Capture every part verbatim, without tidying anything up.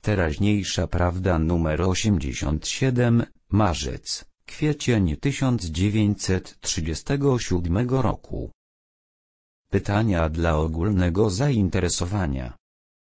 Teraźniejsza prawda numer osiemdziesiąt siedem, marzec, kwiecień tysiąc dziewięćset trzydziestego siódmego roku. Pytania dla ogólnego zainteresowania.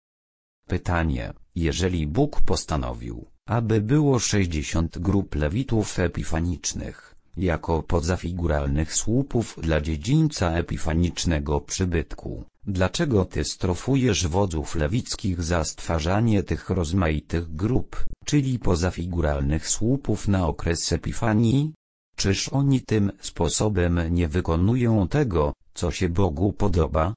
Pytanie: jeżeli Bóg postanowił, aby było sześćdziesiąt grup lewitów epifanicznych, jako pozafiguralnych słupów dla dziedzińca epifanicznego przybytku, dlaczego ty strofujesz wodzów lewickich za stwarzanie tych rozmaitych grup, czyli pozafiguralnych słupów na okres epifanii? Czyż oni tym sposobem nie wykonują tego, co się Bogu podoba?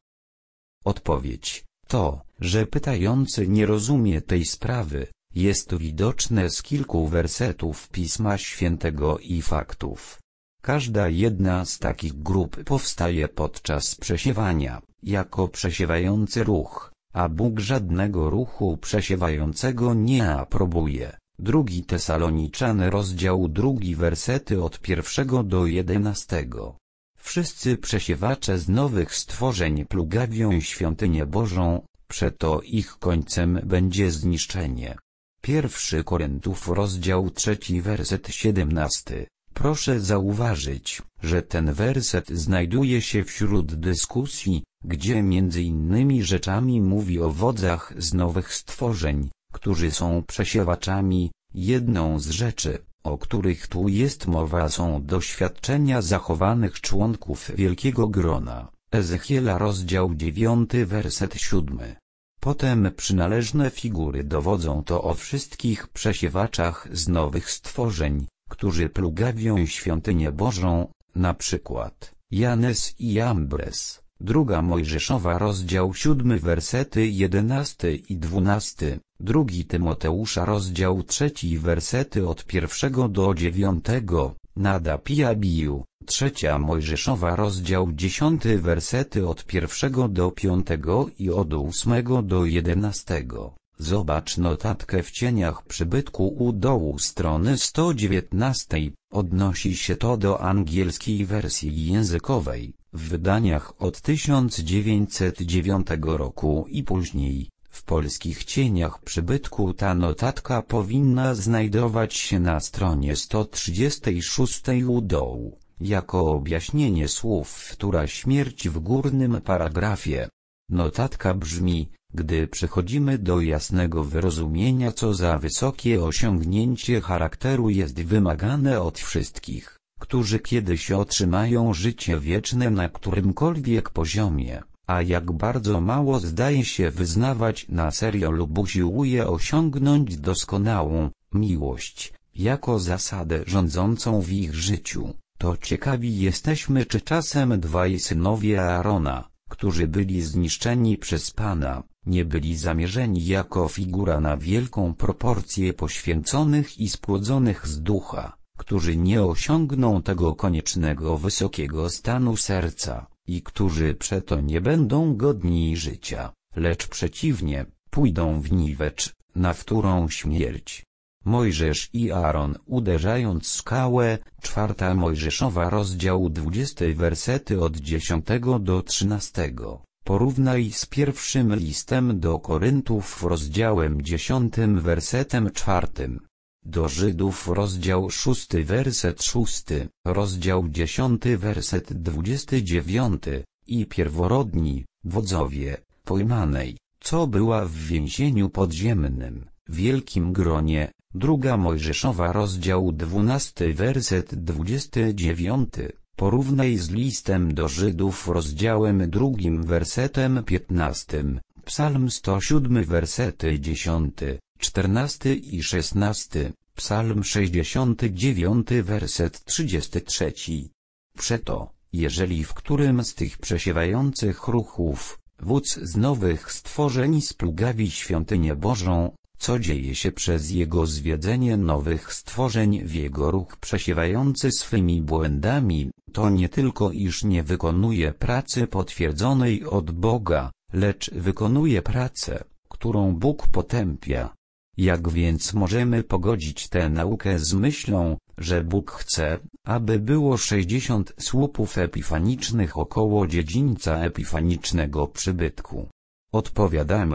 Odpowiedź: to, że pytający nie rozumie tej sprawy, jest widoczne z kilku wersetów Pisma Świętego i faktów. Każda jedna z takich grup powstaje podczas przesiewania, jako przesiewający ruch, a Bóg żadnego ruchu przesiewającego nie aprobuje. Drugi Tesaloniczan rozdział drugi wersety od pierwszego do jedenastego. Wszyscy przesiewacze z nowych stworzeń plugawią świątynię Bożą, przeto ich końcem będzie zniszczenie. Pierwszy Koryntów rozdział trzeci werset siedemnasty. Proszę zauważyć, że ten werset znajduje się wśród dyskusji, gdzie między innymi rzeczami mówi o wodzach z nowych stworzeń, którzy są przesiewaczami. Jedną z rzeczy, o których tu jest mowa, są doświadczenia zachowanych członków wielkiego grona. Ezechiela rozdział dziewiąty werset siódmy. Potem przynależne figury dowodzą to o wszystkich przesiewaczach z nowych stworzeń, którzy plugawią świątynię Bożą, na przykład Janes i Jambres. Druga Mojżeszowa rozdział siódmy wersety jedenasty i dwunasty. Drugi Tymoteusza rozdział trzeci wersety od pierwszego do dziewiątego. Nadab i Abiu. Trzecia Mojżeszowa rozdział dziesiąty wersety od pierwszego do piątego i od ósmego do jedenastego. Zobacz notatkę w cieniach przybytku u dołu strony sto dziewiętnastej. Odnosi się to do angielskiej wersji językowej, w wydaniach od tysiąc dziewięćset dziewiątego roku i później. W polskich cieniach przybytku ta notatka powinna znajdować się na stronie sto trzydziestej szóstej u dołu, jako objaśnienie słów wtóra śmierć w górnym paragrafie. Notatka brzmi: gdy przechodzimy do jasnego wyrozumienia, co za wysokie osiągnięcie charakteru jest wymagane od wszystkich, którzy kiedyś otrzymają życie wieczne na którymkolwiek poziomie, a jak bardzo mało zdaje się wyznawać na serio lub usiłuje osiągnąć doskonałą miłość, jako zasadę rządzącą w ich życiu, to ciekawi jesteśmy, czy czasem dwaj synowie Aarona, którzy byli zniszczeni przez Pana, nie byli zamierzeni jako figura na wielką proporcję poświęconych i spłodzonych z ducha, którzy nie osiągną tego koniecznego wysokiego stanu serca, i którzy przeto nie będą godni życia, lecz przeciwnie, pójdą w niwecz, na wtórą śmierć. Mojżesz i Aaron uderzając skałę. Czwarta Mojżeszowa rozdział dwudziesty wersety od dziesiątego do trzynastego. Porównaj z pierwszym listem do Koryntów rozdziałem dziesiątym wersetem czwartym. Do Żydów rozdział szósty werset szósty, rozdział dziesiąty werset dwudziesty dziewiąty. I pierworodni, wodzowie, pojmanej, co była w więzieniu podziemnym, wielkim gronie. Druga Mojżeszowa rozdział dwunasty werset dwudziesty dziewiąty. Porównaj z listem do Żydów rozdziałem drugim wersetem piętnastym. Psalm sto siódmy wersety dziesiąty, czternasty i szesnasty. Psalm sześćdziesiąty dziewiąty werset trzydziesty trzeci. Przeto, jeżeli w którym z tych przesiewających ruchów, wódz z nowych stworzeń splugawi świątynię Bożą, co dzieje się przez jego zwiedzenie nowych stworzeń w jego ruch przesiewający swymi błędami, to nie tylko iż nie wykonuje pracy potwierdzonej od Boga, lecz wykonuje pracę, którą Bóg potępia. Jak więc możemy pogodzić tę naukę z myślą, że Bóg chce, aby było sześćdziesiąt słupów epifanicznych około dziedzińca epifanicznego przybytku? Odpowiadamy: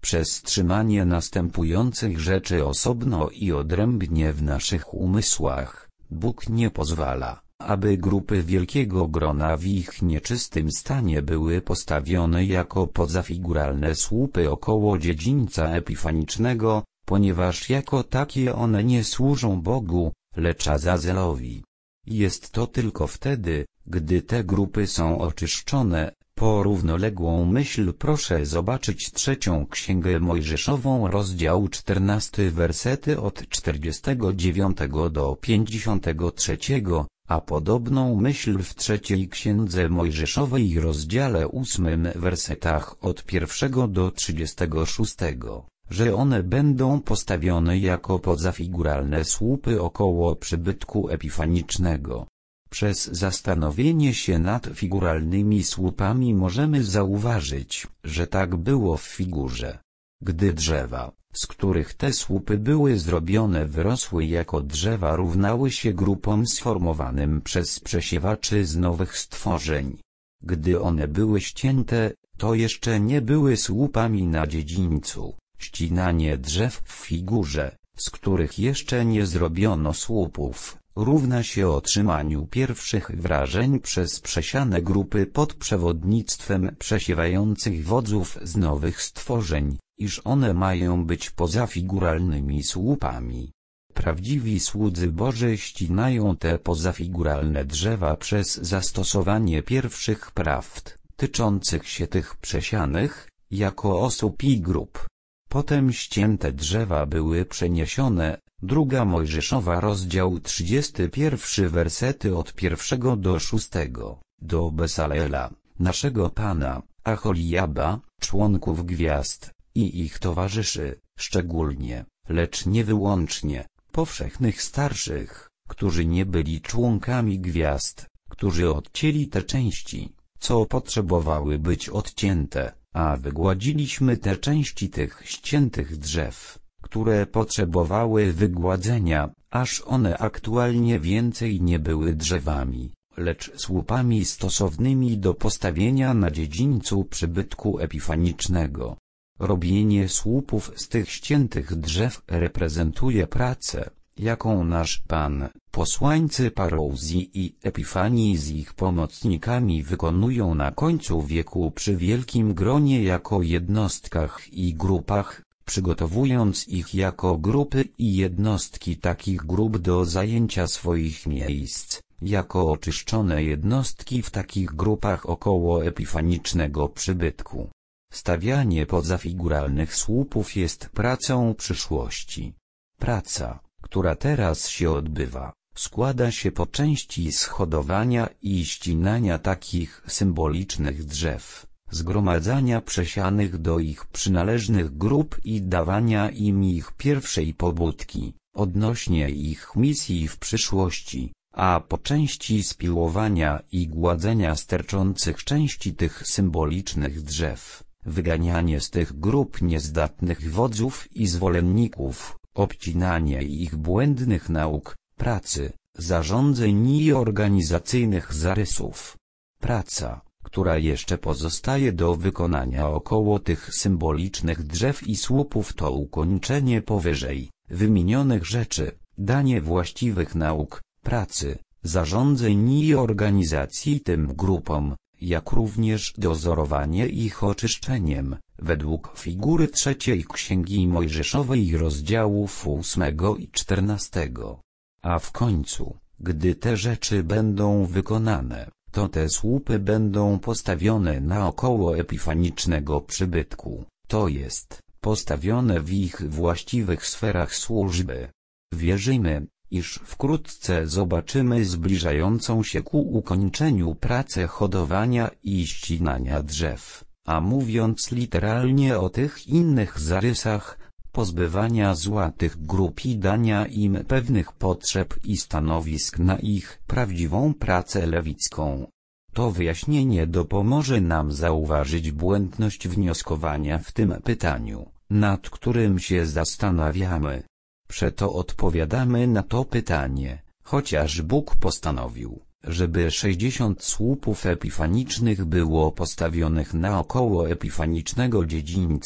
Przez trzymanie następujących rzeczy osobno i odrębnie w naszych umysłach, Bóg nie pozwala, aby grupy wielkiego grona w ich nieczystym stanie były postawione jako pozafiguralne słupy około dziedzińca epifanicznego, ponieważ jako takie one nie służą Bogu, lecz Azazelowi. Jest to tylko wtedy, gdy te grupy są oczyszczone. Po równoległą myśl proszę zobaczyć trzecią Księgę Mojżeszową, rozdział czternasty, wersety od czterdziestego dziewiątego do pięćdziesiątego trzeciego, a podobną myśl w trzeciej Księdze Mojżeszowej, rozdziale ósmym, wersetach od pierwszego do trzydziestego szóstego, że one będą postawione jako pozafiguralne słupy około przybytku epifanicznego. Przez zastanowienie się nad figuralnymi słupami możemy zauważyć, że tak było w figurze. Gdy drzewa, z których te słupy były zrobione, wyrosły jako drzewa, równały się grupom sformowanym przez przesiewaczy z nowych stworzeń. Gdy one były ścięte, to jeszcze nie były słupami na dziedzińcu. Ścinanie drzew w figurze, z których jeszcze nie zrobiono słupów, równa się otrzymaniu pierwszych wrażeń przez przesiane grupy pod przewodnictwem przesiewających wodzów z nowych stworzeń, iż one mają być pozafiguralnymi słupami. Prawdziwi słudzy Boży ścinają te pozafiguralne drzewa przez zastosowanie pierwszych prawd, tyczących się tych przesianych, jako osób i grup. Potem ścięte drzewa były przeniesione, druga Mojżeszowa, rozdział trzydziesty pierwszy, wersety od pierwszego do szóstego, do Bezalela, naszego Pana, Aholiaba, członków gwiazd, i ich towarzyszy, szczególnie, lecz nie wyłącznie, powszechnych starszych, którzy nie byli członkami gwiazd, którzy odcięli te części, co potrzebowały być odcięte, a wygładziliśmy te części tych ściętych drzew, które potrzebowały wygładzenia, aż one aktualnie więcej nie były drzewami, lecz słupami stosownymi do postawienia na dziedzińcu przybytku epifanicznego. Robienie słupów z tych ściętych drzew reprezentuje pracę, jaką nasz Pan, posłańcy Parouzji i Epifanii z ich pomocnikami wykonują na końcu wieku przy wielkim gronie jako jednostkach i grupach, przygotowując ich jako grupy i jednostki takich grup do zajęcia swoich miejsc, jako oczyszczone jednostki w takich grupach około epifanicznego przybytku. Stawianie pozafiguralnych słupów jest pracą przyszłości. Praca, która teraz się odbywa, składa się po części z hodowania i ścinania takich symbolicznych drzew, zgromadzania przesianych do ich przynależnych grup i dawania im ich pierwszej pobudki, odnośnie ich misji w przyszłości, a po części spiłowania i gładzenia sterczących części tych symbolicznych drzew, wyganianie z tych grup niezdatnych wodzów i zwolenników, obcinanie ich błędnych nauk, pracy, zarządzeń i organizacyjnych zarysów. Praca, która jeszcze pozostaje do wykonania około tych symbolicznych drzew i słupów, to ukończenie powyżej wymienionych rzeczy, danie właściwych nauk, pracy, zarządzeń i organizacji tym grupom, jak również dozorowanie ich oczyszczeniem, według figury trzeciej Księgi Mojżeszowej, rozdziałów ósmego i czternastego. A w końcu, gdy te rzeczy będą wykonane, to te słupy będą postawione naokoło epifanicznego przybytku, to jest, postawione w ich właściwych sferach służby. Wierzymy, iż wkrótce zobaczymy zbliżającą się ku ukończeniu pracę hodowania i ścinania drzew, a mówiąc literalnie o tych innych zarysach, pozbywania zła tych grup i dania im pewnych potrzeb i stanowisk na ich prawdziwą pracę lewicką. To wyjaśnienie dopomoże nam zauważyć błędność wnioskowania w tym pytaniu, nad którym się zastanawiamy. Przeto odpowiadamy na to pytanie, chociaż Bóg postanowił, żeby sześćdziesiąt słupów epifanicznych było postawionych naokoło epifanicznego dziedzińca,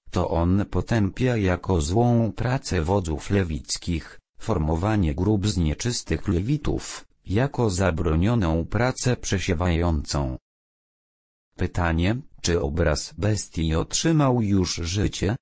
to on potępia jako złą pracę wodzów lewickich, formowanie grup z nieczystych lewitów, jako zabronioną pracę przesiewającą. Pytanie, czy obraz bestii otrzymał już życie?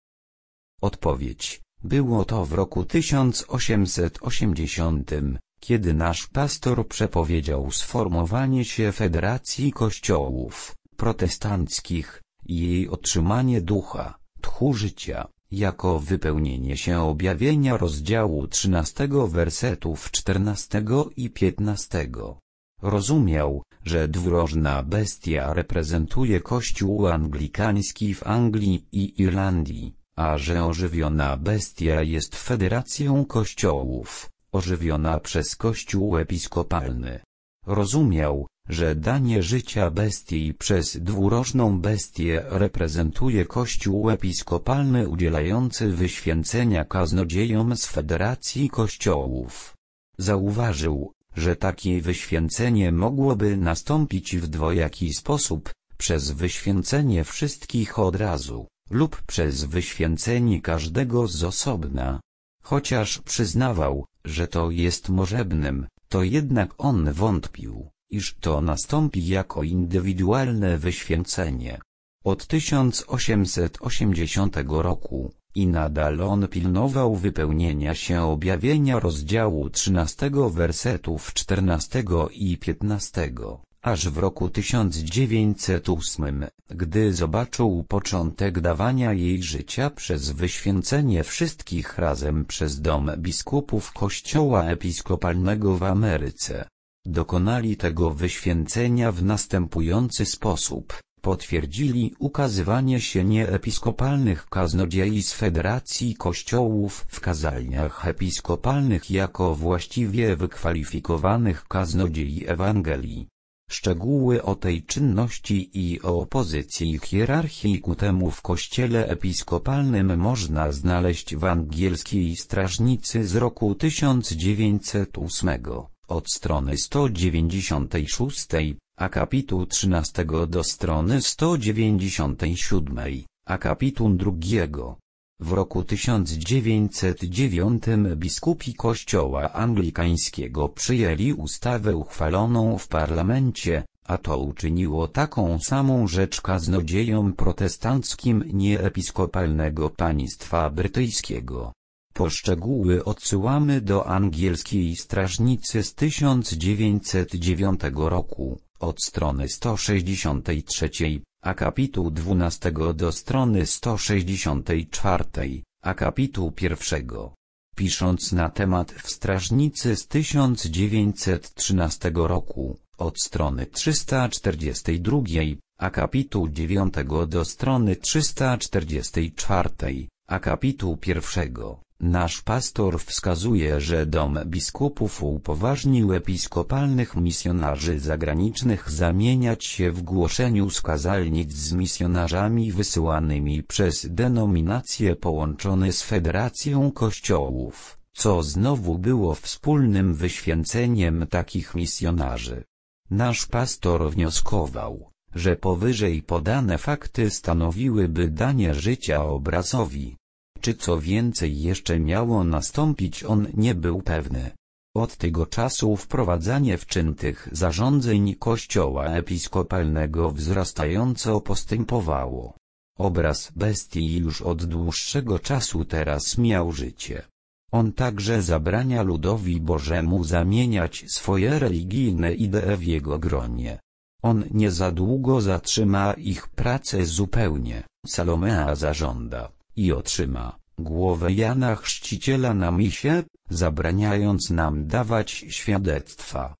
Odpowiedź: było to w roku tysiąc osiemset osiemdziesiątym, kiedy nasz pastor przepowiedział sformowanie się Federacji Kościołów Protestanckich i jej otrzymanie ducha, tchu życia, jako wypełnienie się objawienia rozdziału trzynastego wersetów czternastego i piętnastego. Rozumiał, że dwurożna bestia reprezentuje Kościół anglikański w Anglii i Irlandii, a że ożywiona bestia jest federacją kościołów, ożywiona przez Kościół episkopalny. Rozumiał, że danie życia bestii przez dwurożną bestię reprezentuje Kościół episkopalny udzielający wyświęcenia kaznodziejom z Federacji Kościołów. Zauważył, że takie wyświęcenie mogłoby nastąpić w dwojaki sposób, przez wyświęcenie wszystkich od razu, lub przez wyświęcenie każdego z osobna. Chociaż przyznawał, że to jest możebnym, to jednak on wątpił, iż to nastąpi jako indywidualne wyświęcenie. Od tysiąc osiemset osiemdziesiątego roku, i nadal on pilnował wypełnienia się objawienia rozdziału trzynastego wersetów czternastego i piętnastego, aż w roku tysiąc dziewięćset ósmym, gdy zobaczył początek dawania jej życia przez wyświęcenie wszystkich razem przez dom biskupów Kościoła Episkopalnego w Ameryce. Dokonali tego wyświęcenia w następujący sposób. Potwierdzili ukazywanie się nieepiskopalnych kaznodziei z Federacji Kościołów w kazalniach episkopalnych jako właściwie wykwalifikowanych kaznodziei Ewangelii. Szczegóły o tej czynności i o opozycji hierarchii ku temu w Kościele Episkopalnym można znaleźć w Angielskiej Strażnicy z roku tysiąc dziewięćset ósmego, od strony sto dziewięćdziesiątej szóstej, akapitu trzynastego do strony sto dziewięćdziesiątej siódmej, akapitu drugiego. W roku tysiąc dziewięćset dziewiątym biskupi Kościoła Anglikańskiego przyjęli ustawę uchwaloną w parlamencie, a to uczyniło taką samą rzecz kaznodziejom protestanckim nieepiskopalnego państwa brytyjskiego. Poszczegóły odsyłamy do Angielskiej Strażnicy z tysiąc dziewięćset dziewiątego roku, od strony sto sześćdziesiątej trzeciej, akapitu dwunastego do strony sto sześćdziesiątej czwartej, akapitu pierwszego. Pisząc na temat w Strażnicy z tysiąc dziewięćset trzynastego roku, od strony trzysta czterdziestej drugiej, akapitu dziewiątego do strony trzysta czterdziestej czwartej, akapitu pierwszego. Nasz pastor wskazuje, że dom biskupów upoważnił episkopalnych misjonarzy zagranicznych zamieniać się w głoszeniu z kazalnic z misjonarzami wysyłanymi przez denominacje połączone z Federacją Kościołów, co znowu było wspólnym wyświęceniem takich misjonarzy. Nasz pastor wnioskował, że powyżej podane fakty stanowiłyby danie życia obrazowi. Czy co więcej jeszcze miało nastąpić, on nie był pewny. Od tego czasu wprowadzanie w czyn tych zarządzeń Kościoła Episkopalnego wzrastająco postępowało. Obraz bestii już od dłuższego czasu teraz miał życie. On także zabrania ludowi Bożemu zamieniać swoje religijne idee w jego gronie. On nie za długo zatrzyma ich pracę zupełnie, Salomea zażąda, i otrzyma głowę Jana Chrzciciela na misie, zabraniając nam dawać świadectwa.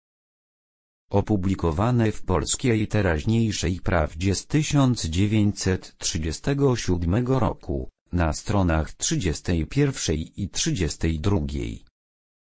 Opublikowane w Polskiej Teraźniejszej Prawdzie z tysiąc dziewięćset trzydziestego siódmego roku, na stronach trzydziestej pierwszej i trzydziestej drugiej.